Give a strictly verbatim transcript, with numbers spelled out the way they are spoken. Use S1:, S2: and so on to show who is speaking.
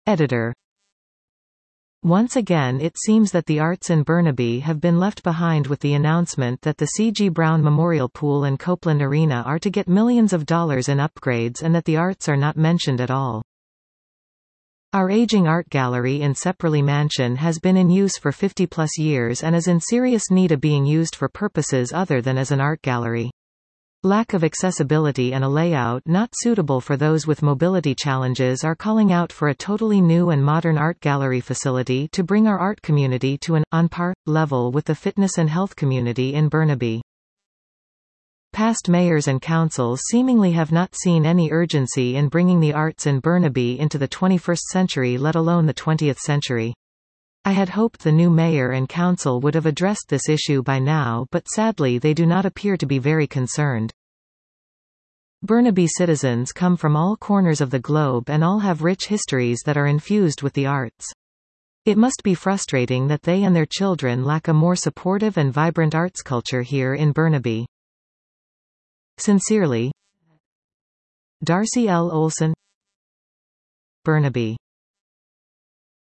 S1: Editor. Once again it seems that the arts in Burnaby have been left behind with the announcement that the C G Brown Memorial Pool and Copeland Arena are to get millions of dollars in upgrades and that the arts are not mentioned at all. Our aging art gallery in Sepperly Mansion has been in use for fifty plus years and is in serious need of being used for purposes other than as an art gallery. Lack of accessibility and a layout not suitable for those with mobility challenges are calling out for a totally new and modern art gallery facility to bring our art community to an, on par, level with the fitness and health community in Burnaby. Past mayors and councils seemingly have not seen any urgency in bringing the arts in Burnaby into the twenty-first century, let alone the twentieth century. I had hoped the new mayor and council would have addressed this issue by now, but sadly they do not appear to be very concerned. Burnaby citizens come from all corners of the globe and all have rich histories that are infused with the arts. It must be frustrating that they and their children lack a more supportive and vibrant arts culture here in Burnaby. Sincerely, Darcy L. Olson, Burnaby.